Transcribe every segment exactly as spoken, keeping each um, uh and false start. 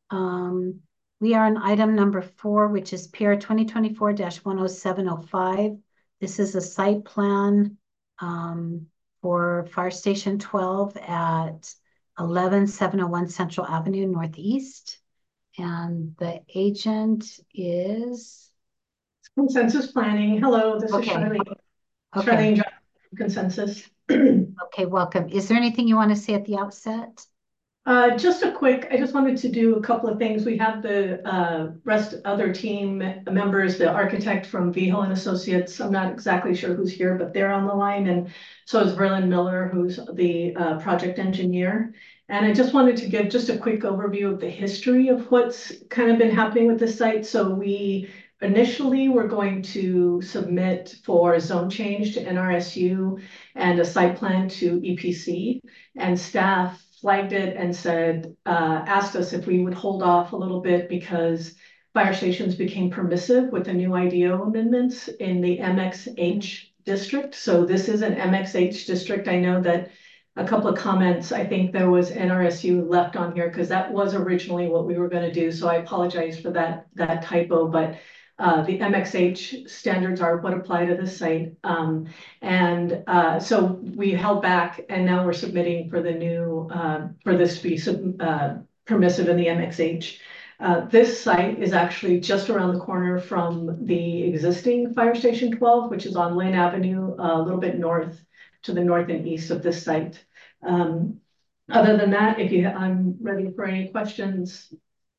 Um, we are on item number four, which is P R twenty twenty-four dash one oh seven oh five. This is a site plan um, for Fire Station twelve at eleven seven oh one Central Avenue Northeast. And the agent is, Consensus Planning. Hello, this is okay, Charlene. okay, Charlene Johnson, Consensus. okay, welcome. Is there anything you want to say at the outset? Uh, just a quick, I just wanted to do a couple of things. We have the uh, rest other team members, the architect from Vigil and Associates. I'm not exactly sure who's here, but they're on the line. And so is Verlin Miller, who's the uh, project engineer. And I just wanted to give just a quick overview of the history of what's kind of been happening with the site. So we initially were going to submit for zone change to N R S U and a site plan to E P C, and staff flagged it and said, uh, asked us if we would hold off a little bit because fire stations became permissive with the new I D O amendments in the M X H district. So this is an M X H district. I know that a couple of comments, I think there was N R S U left on here because that was originally what we were going to do. So I apologize for that, that typo, but uh, the M X H standards are what apply to this site. Um, and uh, so we held back and now we're submitting for the new, uh, for this to be uh, permissive in the M X H. Uh, this site is actually just around the corner from the existing Fire Station twelve, which is on Lane Avenue, uh, a little bit north to the north and east of this site. Um, other than that, if you, I'm ready for any questions.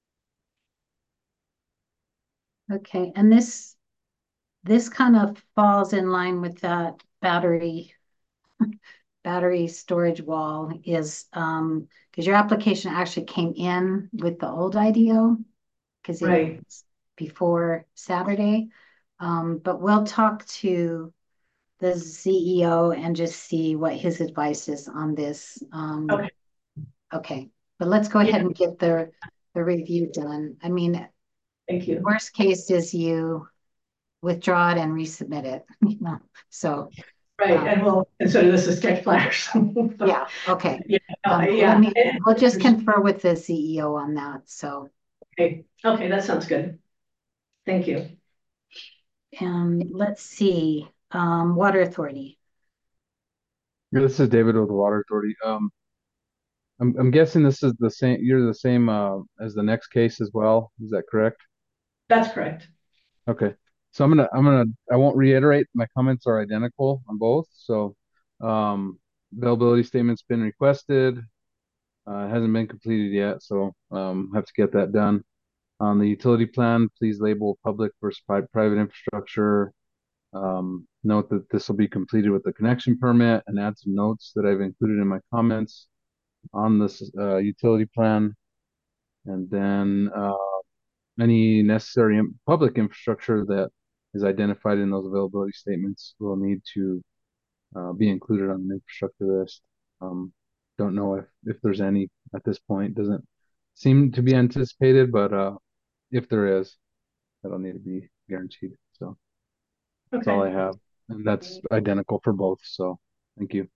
Okay, and this this kind of falls in line with that battery battery storage wall is um because your application actually came in with the old I D O because it Right. was before Saturday. Um, but we'll talk to the C E O and just see what his advice is on this. Um, Okay. okay, but let's go Yeah. ahead and get the the review done. I mean, Thank you. worst case is you withdraw it and resubmit it, you know. So Right. um, And we'll consider this a sketch plan or something. But yeah, okay. yeah, no, Um, but let yeah. me, we'll just confirm with the C E O on that. So, Okay. Okay, that sounds good. Thank you. and let's see, um, Water Authority. Yeah, this is David with the Water Authority. Um, I'm I'm guessing this is the same. You're the same uh, as the next case as well. Is that correct? That's correct. Okay. So I'm gonna I'm gonna I won't reiterate. My comments are identical on both. So um, availability statement's been requested. Uh, it hasn't been completed yet, so um, have to get that done. On the utility plan, please label public versus pri private infrastructure. Um, note that this will be completed with the connection permit, and add some notes that I've included in my comments on this uh, utility plan. And then uh, any necessary public infrastructure that is identified in those availability statements will need to uh, be included on the infrastructure list. Um, don't know if, if there's any at this point. Doesn't seem to be anticipated, but uh, if there is, that'll need to be guaranteed. So that's all Okay. I have. And that's identical for both. So thank you.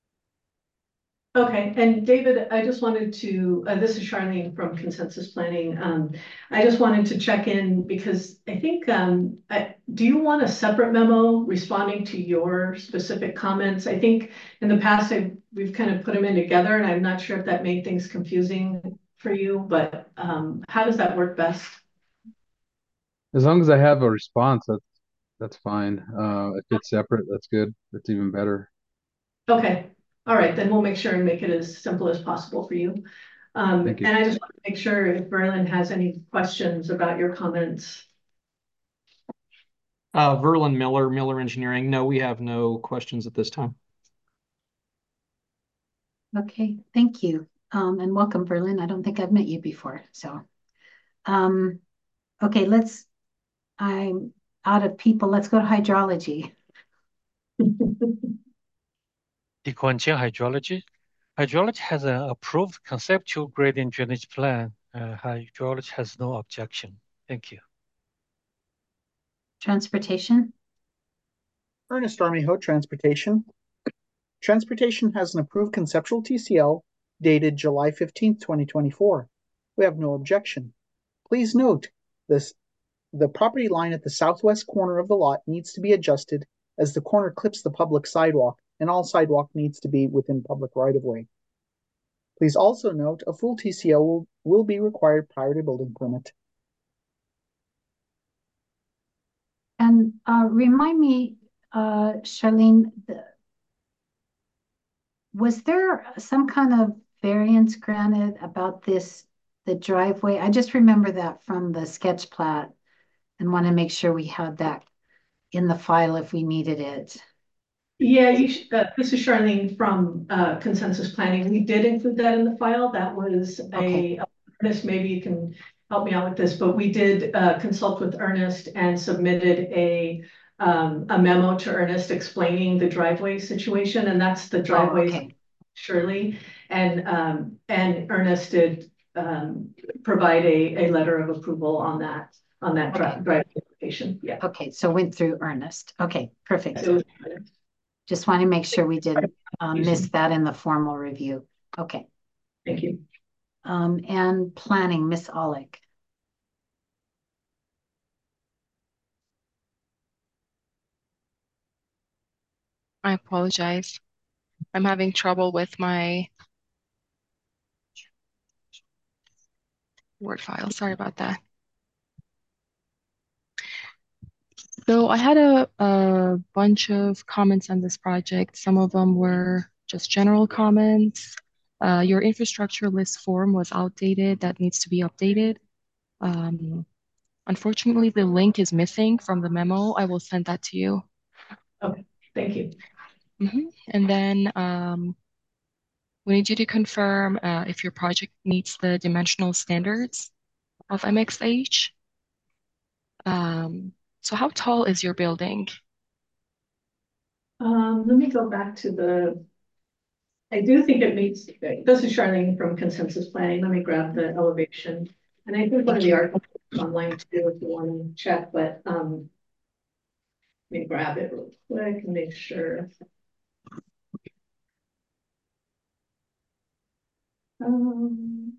Okay. And David, I just wanted to, uh, this is Charlene from Consensus Planning. Um, I just wanted to check in because I think, um, I, do you want a separate memo responding to your specific comments? I think in the past, I, we've kind of put them in together and I'm not sure if that made things confusing for you, but um, how does that work best? As long as I have a response, that's that's fine. Uh, if it's separate, that's good. That's even better. Okay. All right, then we'll make sure and make it as simple as possible for you. Um, Thank you. and I just want to make sure if Berlin has any questions about your comments. Uh, Verlin Miller, Miller Engineering. No, we have no questions at this time. Okay, thank you. Um, and welcome, Berlin. I don't think I've met you before. So, um, okay, let's, I'm out of people. Let's go to hydrology. Dequantian hydrology. Hydrology has an approved conceptual gradient drainage plan. Uh, hydrology has no objection. Thank you. Transportation. Ernest Armijo, Transportation. Transportation has an approved conceptual T C L dated July fifteenth, twenty twenty-four. We have no objection. Please note, this, the property line at the southwest corner of the lot needs to be adjusted as the corner clips the public sidewalk, and all sidewalk needs to be within public right-of-way. Please also note, a full T C O will, will be required prior to building permit. And uh, remind me, uh, Charlene, the, was there some kind of variance granted about this, the driveway? I just remember that from the sketch plat and want to make sure we had that in the file if we needed it. Yeah, you should, uh, this is Charlene from uh, Consensus Planning. We did include that in the file. That was Okay. a, Ernest, maybe you can help me out with this, but we did uh, consult with Ernest and submitted a um, a memo to Ernest explaining the driveway situation, and that's the Oh, driveways, okay. Shirley. And um, and Ernest did um, provide a, a letter of approval on that, on that dri Okay. driveway application. Yeah. Okay, so went through Ernest. Okay, perfect. So, Just want to make sure we didn't uh, Excuse miss me. that in the formal review. Okay. thank you. Um, and planning, Miss Olick. I apologize. I'm having trouble with my Word file. Sorry about that. So I had a, a bunch of comments on this project. Some of them were just general comments. Uh, your infrastructure list form was outdated. That needs to be updated. Um, unfortunately, the link is missing from the memo. I will send that to you. Okay, thank you. Mm-hmm. And then um, we need you to confirm uh, if your project meets the dimensional standards of M X H. Um, so how tall is your building? Um, let me go back to the, I do think it meets, this is Charlene from Consensus Planning. Let me grab the elevation. And I think one of the articles online too, if you want to check, but um, let me grab it real quick and make sure. Um,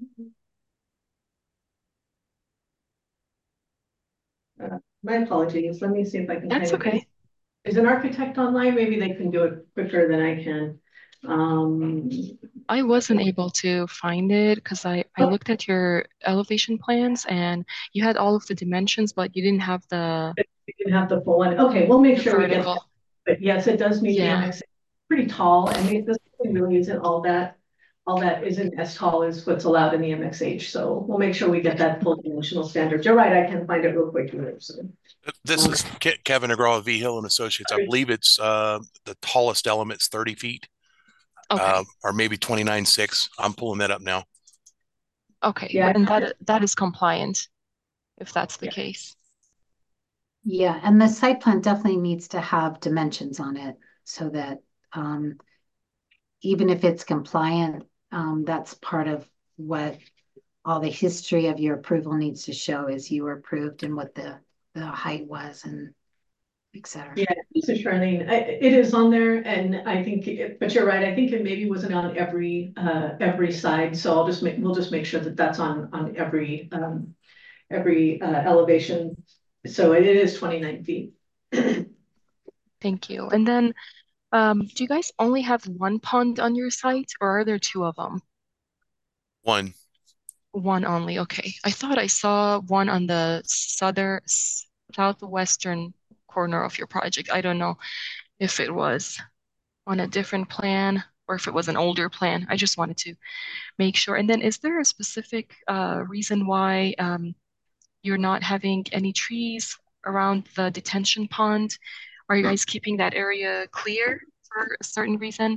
uh, my apologies. Let me see if I can. That's kind of- okay. Is an architect online? Maybe they can do it quicker than I can. Um, I wasn't able to find it because I, I Oh. looked at your elevation plans and you had all of the dimensions, but you didn't have the, we can have the full one. Okay, we'll make the sure we get. vertical. But yes, it does meet the Yeah. M X. Pretty tall, and it, this thing really isn't all that, all that isn't as tall as what's allowed in the M X H. So we'll make sure we get that full dimensional standard. You're right, I can find it real quick here. So. This is Ke- Kevin McGraw, V Hill and Associates. I believe it's uh, the tallest element's thirty feet, Okay. uh, or maybe twenty-nine six. I'm pulling that up now. Okay. Yeah. And that that is compliant if that's the Yeah. case. Yeah, and the site plan definitely needs to have dimensions on it so that um, even if it's compliant, um, that's part of what all the history of your approval needs to show is you were approved and what the, the height was and et cetera. Yeah, this is Charlene. I, it is on there, and I think, it, but you're right. I think it maybe wasn't on every uh, every side. So I'll just make we'll just make sure that that's on on every um, every uh, elevation. So it is twenty-nine feet. Thank you. And then um, do you guys only have one pond on your site or are there two of them? One. One only. Okay. I thought I saw one on the southern southwestern corner of your project. I don't know if it was on a different plan or if it was an older plan. I just wanted to make sure. And then is there a specific uh, reason why um, you're not having any trees around the detention pond? Are you guys keeping that area clear for a certain reason?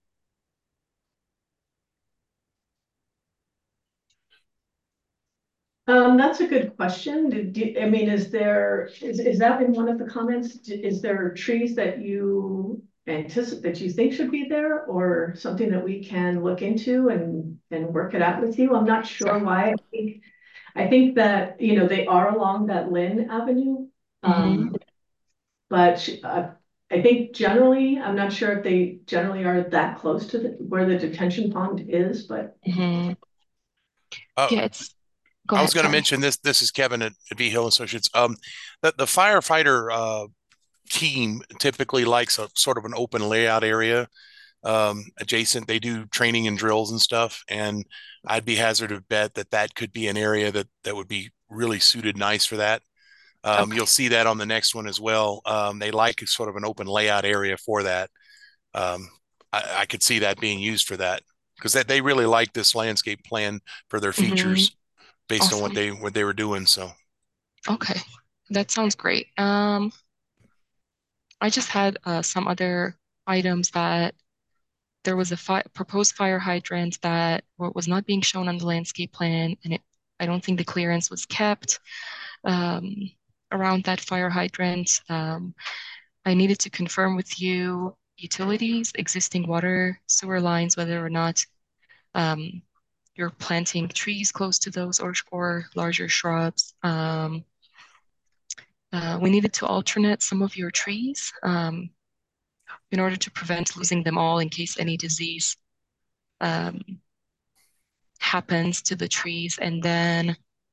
Um, that's a good question. Did, do, I mean, is there, is, is that in one of the comments? Is there trees that you anticipate, that you think should be there or something that we can look into and, and work it out with you? I'm not sure Sorry. why. I think, I think that, you know, they are along that Lynn Avenue. Um, but uh, I think generally, I'm not sure if they generally are that close to the, where the detention pond is, but Mhm. Uh, Yeah, it's, go I was ahead, going to sorry. mention this. This is Kevin at, at V Hill Associates. Um, the, the firefighter uh, team typically likes a sort of an open layout area um, adjacent. They do training and drills and stuff, and I'd be hazard to bet that that could be an area that that would be really suited nice for that. Um, Okay. you'll see that on the next one as well. Um, they like sort of an open layout area for that. Um, I, I could see that being used for that because that they really like this landscape plan for their Mm-hmm. features based on what Awesome. they what they were doing. So Okay. That sounds great. Um, I just had uh, some other items that there was a fi proposed fire hydrant that wa- was not being shown on the landscape plan, and it, I don't think the clearance was kept um, around that fire hydrant. Um, I needed to confirm with you utilities, existing water sewer lines, whether or not um, you're planting trees close to those or, or larger shrubs. Um, uh, we needed to alternate some of your trees um, in order to prevent losing them all in case any disease um, happens to the trees. And then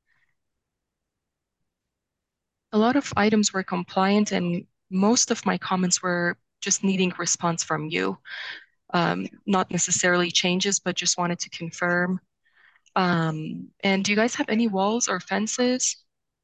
a lot of items were compliant, and most of my comments were just needing response from you. Um, not necessarily changes, but just wanted to confirm. Um, and do you guys have any walls or fences?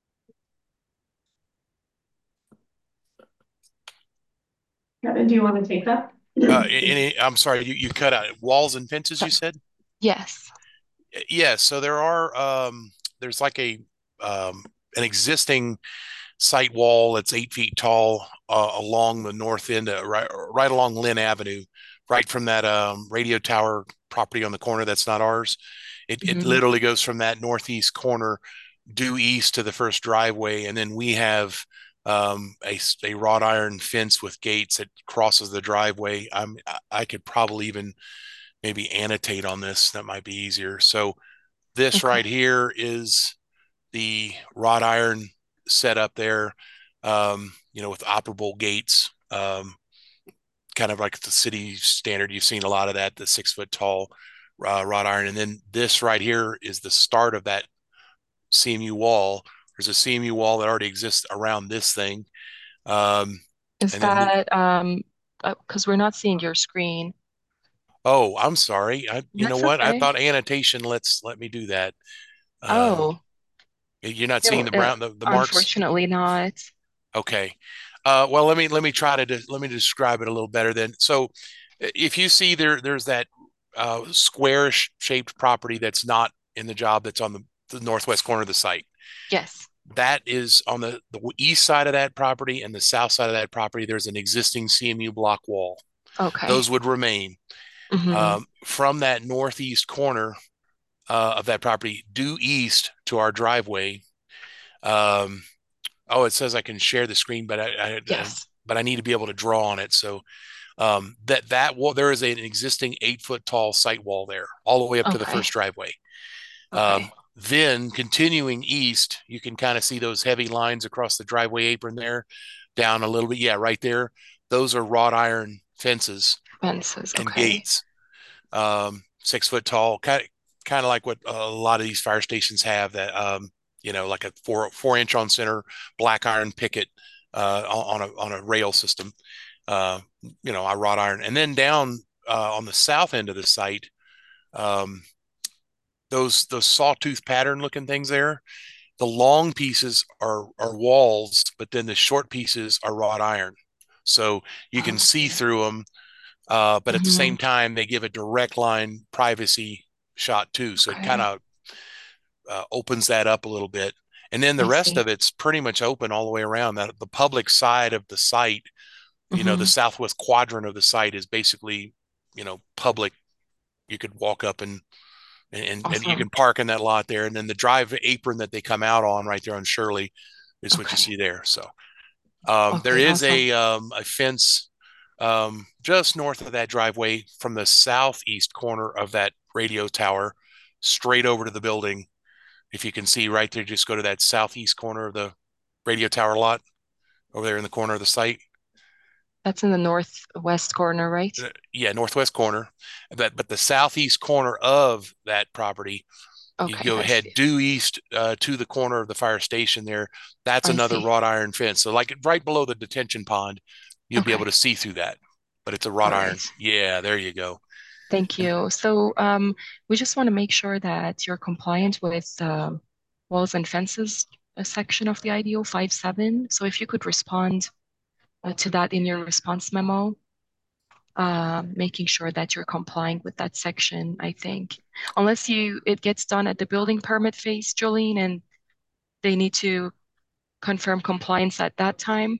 Kevin, do you want to take that? uh, any, I'm sorry, you, you cut out walls and fences. You said Yes. yes. Yeah, so there are um, there's like a um, an existing site wall that's eight feet tall uh, along the north end, uh, right right along Lynn Avenue, right from that um, radio tower property on the corner that's not ours. It it Mhm. literally goes from that northeast corner due east to the first driveway, and then we have um, a a wrought iron fence with gates that crosses the driveway. I'm I could probably even maybe annotate on this. That might be easier. So this Okay. right here is the wrought iron set up there, um, you know, with operable gates, um, kind of like the city standard. You've seen a lot of that, the six foot tall uh, wrought iron. And then this right here is the start of that C M U wall. There's a C M U wall that already exists around this thing. Um, Is and then, the, that um uh, because we're not seeing your screen? oh, I'm sorry. I, you know That's what? I okay. thought annotation. Let's let me do that. Um, Oh, you're not seeing no, the uh, brown, the, the marks. unfortunately not. Okay. Uh, well, let me let me try to de- let me describe it a little better then. So, if you see there, there's that uh, squarish shaped property that's not in the job that's on the, the northwest corner of the site. Yes. That is on the, the east side of that property and the south side of that property. There's an existing C M U block wall. Okay. Those would remain. Mm-hmm. Um, from that northeast corner uh, of that property, due east to our driveway. Um, oh, it says I can share the screen, but I, I, I Yes. but I need to be able to draw on it. So um, that that wall, there is an existing eight foot tall site wall there, all the way up to the Okay. first driveway. Um, Okay. then continuing east, you can kind of see those heavy lines across the driveway apron there, down a little bit. Yeah, right there. Those are wrought iron fences Fences. and Okay. gates, um, six foot tall, kind of, kind of like what a lot of these fire stations have. That um, you know, like a four four inch on center black iron picket uh, on a on a rail system. Uh, you know, I wrought iron, and then down uh, on the south end of the site, um, those those sawtooth pattern looking things there. The long pieces are are walls, but then the short pieces are wrought iron, so you can see Okay. through them. Uh, but at the Mm-hmm. same time, they give a direct line privacy shot too, so it kind Okay. of uh, opens that up a little bit. And then the I rest see. of it's pretty much open all the way around. That the public side of the site, you know, the Mm-hmm. southwest quadrant of the site is basically, you know, public. You could walk up and and and you Awesome. can park in that lot there. And then the drive apron that they come out on right there on Shirley is what you Okay. see there. So um, there Okay. is Awesome. a um, a fence um, just north of that driveway from the southeast corner of that radio tower, straight over to the building. If you can see right there, just go to that southeast corner of the radio tower lot over there in the corner of the site. That's in the northwest corner, right? Uh, Yeah, northwest corner. That, but the southeast corner of that property You Okay, go I ahead see. due east uh, to the corner of the fire station there. That's I another see. wrought iron fence. So like right below the detention pond, you'll be able Okay. to see through that. But it's a wrought All iron. right. Yeah, there you go. Thank And you. So um, we just want to make sure that you're compliant with um, walls and fences uh, section of the I D O five seven. So if you could respond uh, to that in your response memo, uh, making sure that you're complying with that section, I think. Unless you it gets done at the building permit phase, Jolene, and they need to confirm compliance at that time.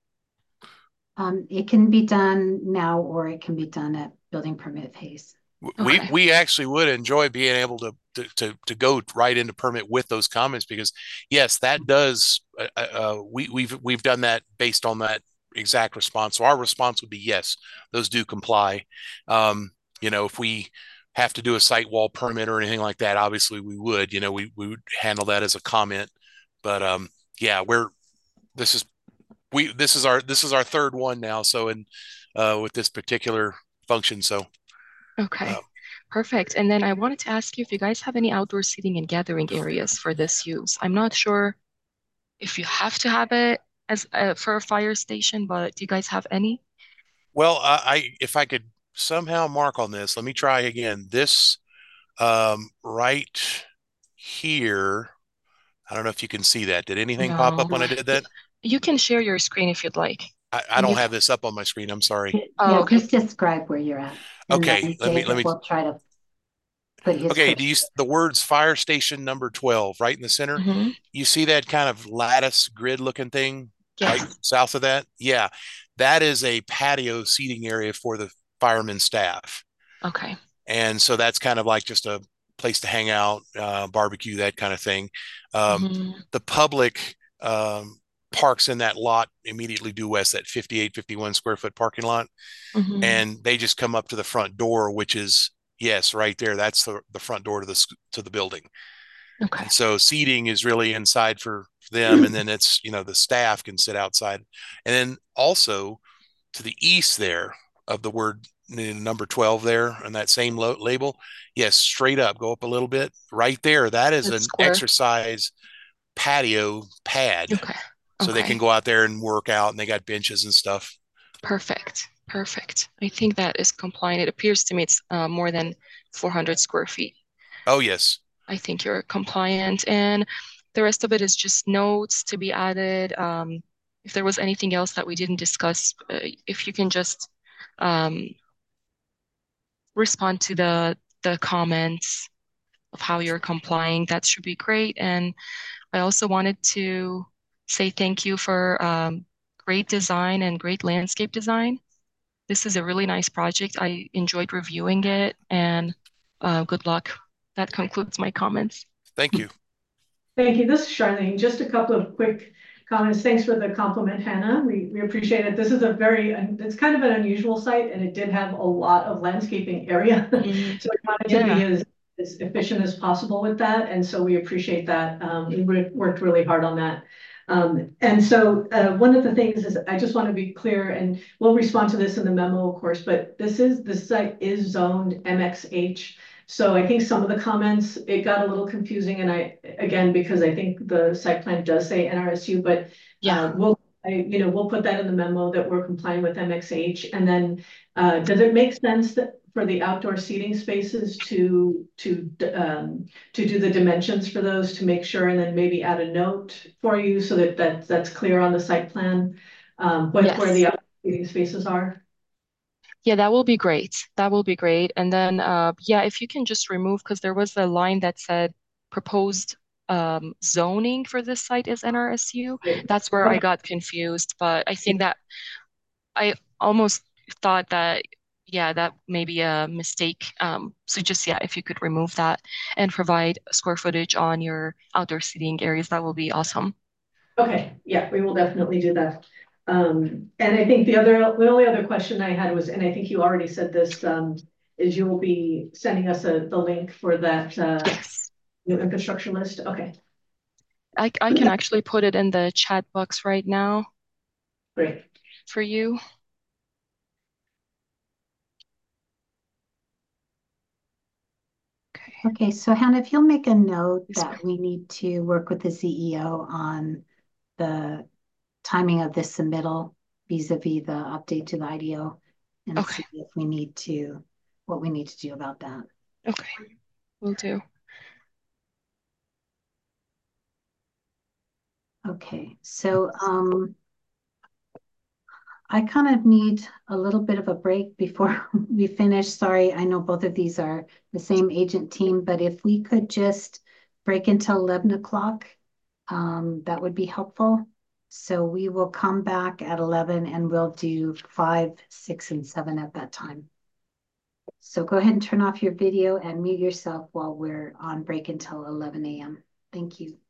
Um, it can be done now, or it can be done at building permit phase. we Okay. we actually would enjoy being able to to to, to go right into permit with those comments, because yes, that does uh, uh, we we've we've done that based on that exact response. So our response would be yes, those do comply. Um, you know, if we have to do a site wall permit or anything like that, obviously we would. You know, we we would handle that as a comment. But um, yeah, we're this is we this is our this is our third one now. So in uh, with this particular function, so. Okay. Uh, Perfect. And then I wanted to ask you if you guys have any outdoor seating and gathering areas for this use. I'm not sure if you have to have it as uh, for a fire station, but do you guys have any? Well, I, I if I could somehow mark on this, let me try again. This um, right here. I don't know if you can see that. Did anything pop No. up when I did Y- that? You can share your screen if you'd like. I, I don't Yeah, have this up on my screen. I'm sorry. Oh, yeah, okay. just describe where you're at, and Okay, then let me let David me. will try to put his Okay, do picture. you the words fire station number twelve right in the center? Mm-hmm. You see that kind of lattice grid looking thing right Yes. south of that? Yeah, that is a patio seating area for the firemen staff. Okay. And so that's kind of like just a place to hang out, uh, barbecue, that kind of thing. Um, Mm-hmm. the public um, parks in that lot immediately due west, that fifty-eight, fifty-one square foot parking lot, Mm-hmm. and they just come up to the front door, which is yes, right there. That's the the front door to the to the building. Okay. And so seating is really inside for them, and then it's you know the staff can sit outside, and then also to the east there of the word number twelve there on that same lo- label. Yes, straight up, go up a little bit. Right there, that is That's an square. exercise patio pad. Okay. So they can Okay. go out there and work out, and they got benches and stuff. Perfect. Perfect. I think that is compliant. It appears to me it's uh, more than four hundred square feet. Oh, yes. I think you're compliant. And the rest of it is just notes to be added. Um, if there was anything else that we didn't discuss, uh, if you can just um, respond to the the comments of how you're complying, that should be great. And I also wanted to say thank you for um, great design and great landscape design. This is a really nice project. I enjoyed reviewing it, and uh, good luck. That concludes my comments. Thank you. Thank you. This is Charlene. Just a couple of quick comments. Thanks for the compliment, Hannah. We, we appreciate it. This is a very, it's kind of an unusual site, and it did have a lot of landscaping area. Mm, So we wanted to yeah. be as, as efficient as possible with that. And so we appreciate that. Um, we worked really hard on that. Um, and so uh, one of the things is I just want to be clear, and we'll respond to this in the memo, of course, but this is, this site is zoned M X H. So I think some of the comments, it got a little confusing, and I, again, because I think the site plan does say N R S U, but Yeah. uh, we'll, I, you know, we'll put that in the memo that we're complying with M X H. And then uh, does it make sense that for the outdoor seating spaces to, to, um, to do the dimensions for those to make sure, and then maybe add a note for you so that, that that's clear on the site plan, um, what, where Yes. the outdoor seating spaces are? Yeah, that will be great. That will be great. And then, uh, yeah, if you can just remove, because there was a line that said proposed um, zoning for this site is N R S U. That's where I Okay. got confused. But I think that I almost thought that, yeah, that may be a mistake. Um, so just, yeah, if you could remove that and provide square footage on your outdoor seating areas, that will be awesome. Okay, yeah, we will definitely do that. Um, and I think the other, the only other question I had was, and I think you already said this, um, is you will be sending us a, the link for that, uh, Yes. new infrastructure list. Okay, I, I can actually put it in the chat box right now great. for you. Okay. Okay, so Hannah, if you'll make a note that we need to work with the C E O on the timing of this submittal vis-a-vis the update to the I D O and Okay. see if we need to, what we need to do about that. Okay, will do. Okay, so um, I kind of need a little bit of a break before we finish. Sorry, I know both of these are the same agent team, but if we could just break until eleven o'clock, um, that would be helpful. So we will come back at eleven and we'll do five, six, and seven at that time. So go ahead and turn off your video and mute yourself while we're on break until eleven A M Thank you.